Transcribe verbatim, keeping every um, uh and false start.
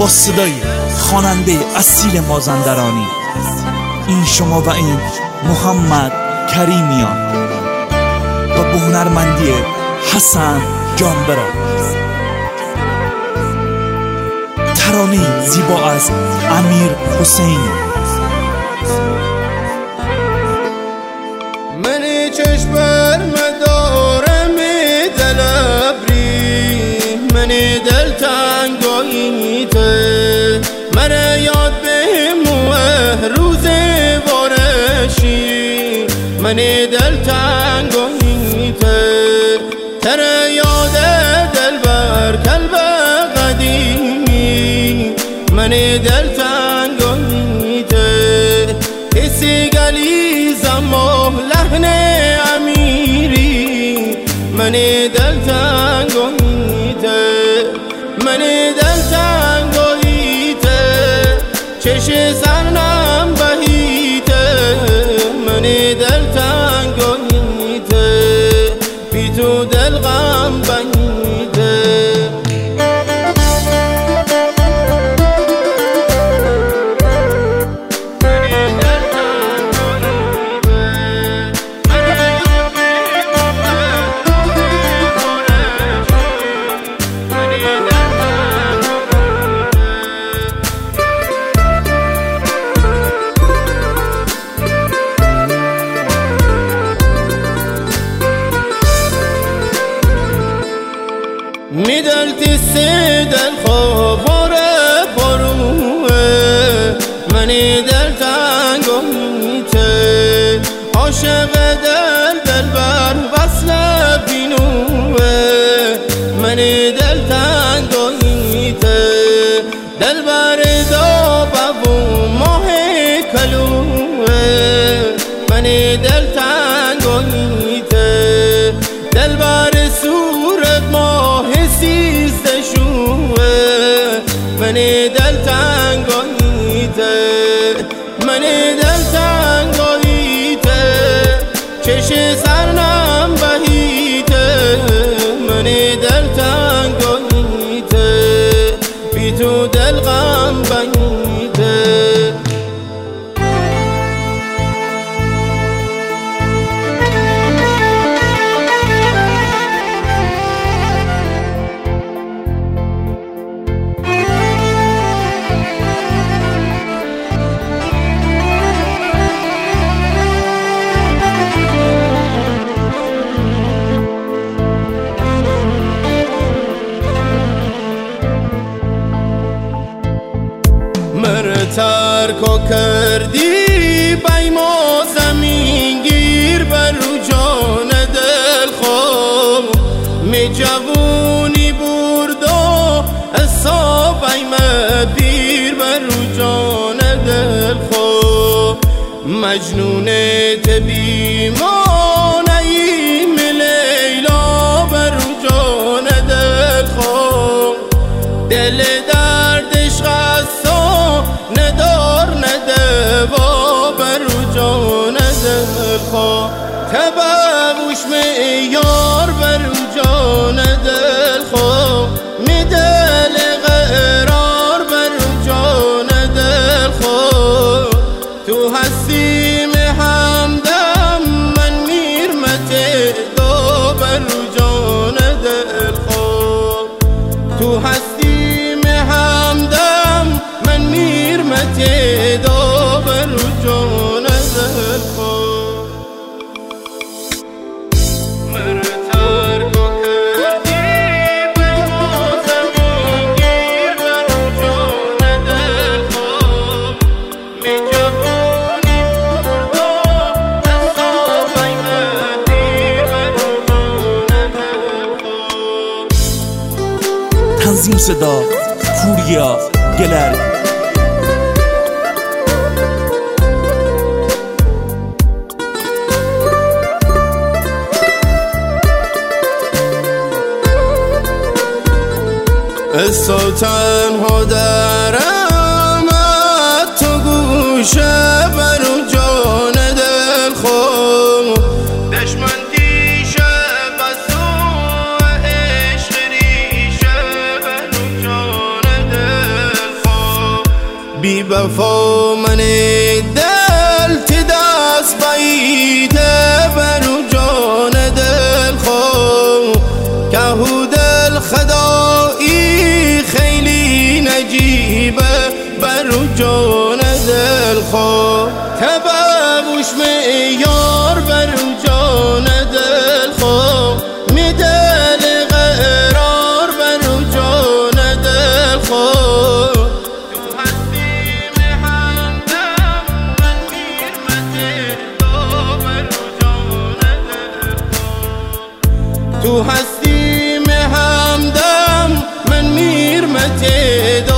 با صدای خواننده اصیل مازندرانی. این شما و این محمد کریمیان و به هنرمندی حسن جانبرا. ترانه زیبا از امیر حسین. منی چشمر مداره می دلبری، منی دل تنگاییته، من یاد بهموه روز وارشی، منی دل تنگاییته، تر یاد دل بر کلب قدیمی، منی دل تنگاییته، حسی گلی زمان لحن امیری، منی دل تنگاییته، منی دل تنگاییته، چش سرنم بهیته، منی دل تنگاییته، بی تو دل غم بهیته. می دل تیسه دل خواباره باروه، منی دل تنگاییته، عاشق دل دل بر وصل بینوه، منی دل تنگاییته، دل بر دابه و ماه کلوه، منی دل تنگاییته، دل بر صورت ماه سیزده شوه، منی دل تنگاییته، منی دل تنگاییته، چش سرنم بهیته، منی دل تنگاییته، بی تو دل غم بهیته. ترکو کردی بیما زمین گیر بر رو جان دل خواب، می جوونی بردو اصاب ایمه پیر بر رو جان دل خواب، مجنون تبی مانعیم لیلا بر رو جان دل خواب، دل دردش خسته ندار ندوا بر جان دل خواه، تبوش میار بر جان دل خواه، می دل قرار بر جان دل خواه، تو هستی می همدم من میر متدا بر جان دل خواه، تو هستی می همدم من میر متدا بر جان دل خواه. من ترکو کردی بیما زمین گیر بر جان دل خواه، می جوونی بردو اصاب ایمه پیر بر جان دل خواه. تنظیم صدا پوریا گلر. استا تنها درم تو گوشه برو جان دل خواه، دشمن دیشه بسو عشق ریشه برو جان دل بفا من دل تی دست بایده برو جان دل خو که دل خدایی خیلی نجیبه برو جان دل خو تبابوش میار برو جان دل خو می دل قرار برو جان دل خو تو هستی همدم من میرمت